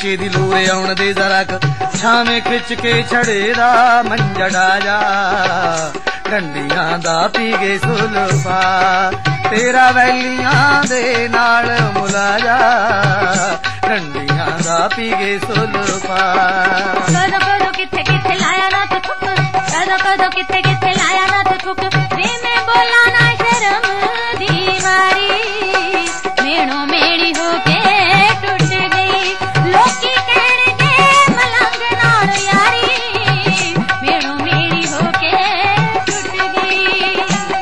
ਨਸ਼ੇ ਦੀ ਲੋਰੇ ਆਉਣ ਦੇ ਜ਼ਰਾ ਛਾਵੇਂ ਖਿੱਚ ਕੇ ਛੜੇ ਦਾ ਮੰਜੜਾ ਜਾ ਡੰਡੀਆਂ ਦਾ ਪੀ ਗਏ ਸੁਲਫਾ ਤੇਰਾ ਵੈਲੀਆਂ ਦੇ ਨਾਲ ਮੁਲਾਜਾ ਡੰਡੀਆਂ ਦਾ ਪੀ ਗਏ ਸੁਲਫਾ ਕਦੋਂ ਕਦੋਂ ਕਿੱਥੇ ਕਿੱਥੇ ਲਾਇਆ ਨਾ ਤੇ ਠੁੱਕ ਕਦੋਂ ਕਦੋਂ ਕਿੱਥੇ ਕਿੱਥੇ ਲਾਇਆ ਨਾ ਤੇ ਠੁੱਕ ਵੇ ਮੈਂ ਬੋਲਾਂ ਨਾ ਸ਼ਰਮ ਦੀ ਮਾਰੀ ਮੇਣੋ ਮੇੜੀ ਹੋ ਕੇ ਟੁੱਟ ਗਈ ਲੋਕੀ ਕਹਿਣਗੇ ਮਲੰਗ ਨਾਲ ਯਾਰੀ ਮੇਣੋ ਮੇੜੀ ਹੋ ਕੇ ਟੁੱਟ ਗਈ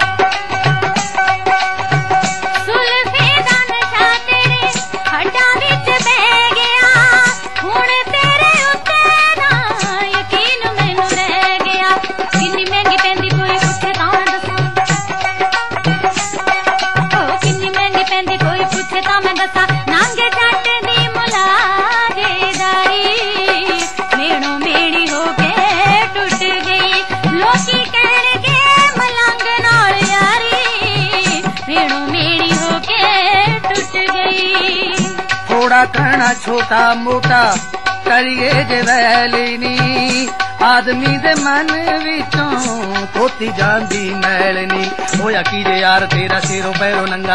ਸੁਲਫੇ ਦਾ ਨਸ਼ਾ ਤੇਰੇ ਹੱਡਾਂ ਵਿੱਚ ਬਹਿ ਗਿਆ ਹੁਣ ਤੇਰੇ ਉੱਤੇ ਨਾ ਯਕੀਨ ਮੈਨੂੰ ਰਹਿ ਗਿਆ ਕਿੰਨੀ ਮਹਿੰਗੀ ਪੈਂਦੀ ਕੋਈ ਪੁੱਛੇ ਤਾਂ ਮੈਂ ਦੱਸਾਂ ਉਹ ਕਿੰਨੀ ਮਹਿੰਗੀ ਪੈਂਦੀ ਕੋਈ ਪੁੱਛੇ ਤਾਂ ਮੈਂ ਦੱਸਾਂ ਨਾਂਗੇ ਜੱਟ ਦੀ ਮੁਲਾਜੇਦਾਰੀ ਮੇਣੋ ਮੇੜੀ ਹੋ ਕੇ ਟੁੱਟ ਗਈ ਲੋਕੀ ਕਹਿਣਗੇ ਮਲੰਗ ਨਾਲ ਯਾਰੀ ਮੇਣੋ ਮੇੜੀ ਹੋ ਕੇ ਟੁੱਟ ਗਈ ਥੋੜਾ ਕਹਿਣਾ ਛੋਟਾ ਮੋਟਾ ਕਰੀਏ ਜੇ ਵੈਲੀ ਨੀ ਆਦਮੀ ਦੇ ਮਨ ਵਿੱਚੋਂ ਧੋਤੀ ਜਾਂਦੀ ਮੈਲ ਨੀ ਹੋਇਆ ਕੀ ਜੇ ਯਾਰ ਤੇਰਾ ਸਿਰੋਂ ਪੈਰੋਂ ਨੰਗਾ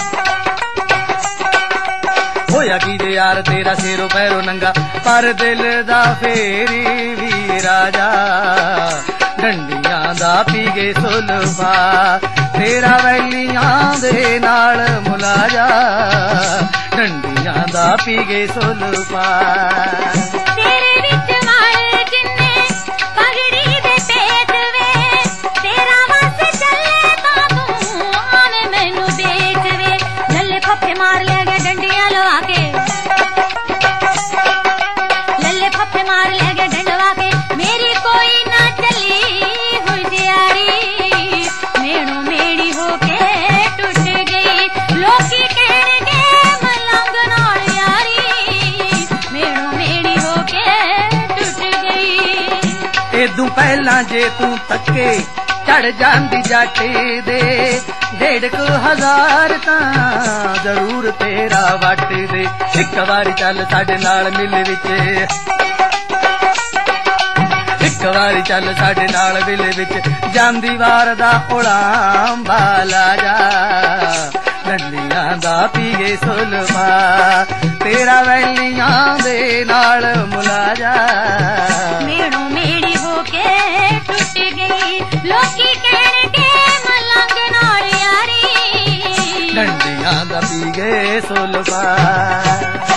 ਹੋਇਆ ਕੀ ਜੇ ਯਾਰ ਤੇਰਾ ਸਿਰੋਂ ਪੈਰੋਂ ਨੰਗਾ ਪਰ ਦਿਲ ਦਾ ਫੇਰੀ ਵੀ ਰਾਜਾ ਡੰਡੀਆਂ ਦਾ ਪੀ ਗਏ ਸੁਲਫਾ ਤੇਰਾ ਵੈਲੀਆਂ ਦੇ ਨਾਲ ਮੁਲਾਜਾ ਡੰਡੀਆਂ ਦਾ ਪੀ ਗਏ ਸੁਲਫਾ ਤੇਰੇ ਵਿੱਚ ਵਾਲ ਜਿੰਨੇ ਪਗੜੀ ਦੇ ਪੇਚ ਵੇ ਤੇਰਾ ਵਸ ਚੱਲੇ ਤਾਂ ਤੂੰ ਆਵੇਂ ਮੈਨੂੰ ਵੇਚ ਵੇ ਲੱਲੇ ਫੱਫੇ ਮਾਰ ਲੈ ਗਏ ਡੰਡੀਆਂ ਲਵਾ ਕੇ ਲੱਲੇ ਫੱਫੇ ਮਾਰ ਲੈ ਗਏ ਡੰਡਵਾ ਕੇ ਮੇਰੀ ਕੋਈ ਨਾ ਚੱਲੀ ਹੁਸ਼ਿਆਰੀ ਮੇਣੋ ਮੇੜੀ ਹੋ ਕੇ ਟੁੱਟ ਗਈ ਲੋਕੀ ਕਹਿਣਗੇ ਮਲੰਗ ਨਾਲ ਯਾਰੀ ਮੇਣੋ ਮੇੜੀ ਹੋ ਕੇ ਟੁੱਟ ਗਈ ਏਦੂ ਪਹਿਲਾਂ ਜੇ ਤੂੰ ਤੱਕੇ ਚੜ ਜਾਂਦੀ ਜੱਟ ਦੇ 1,500 ਤਾਂ ਜ਼ਰੂਰ ਤੇਰਾ ਵੱਟ ਦੇ ਇੱਕ ਵਾਰੀ ਚੱਲ ਸਾਡੇ ਨਾਲ ਮਿਲ ਵਿੱਚ ਇੱਕ ਵਾਰੀ ਚੱਲ ਸਾਡੇ ਨਾਲ ਮਿਲ ਵਿੱਚ ਜਾਂਦੀ ਵਾਰ ਦਾ ਉਲਾਮ ਬਾਲਾ ਜਾ ਡੰਡੀਆਂ ਦਾ ਪੀ ਗਏ ਸੁਲਫਾ ਤੇਰਾ ਵੈਲੀਆਂ ਦੇ ਨਾਲ ਮੁਲਾਜਾ ਮੇਣੋ ਮੇੜੀ ਹੋ ਕੇ ਟੁੱਟ ਗਈ ਲੋਕੀ ਕਹਿਣਗੇ ਮਲੰਗ ਨਾਲ ਯਾਰੀ ਡੰਡੀਆਂ ਦਾ ਪੀ ਗਏ ਸੁਲਫਾ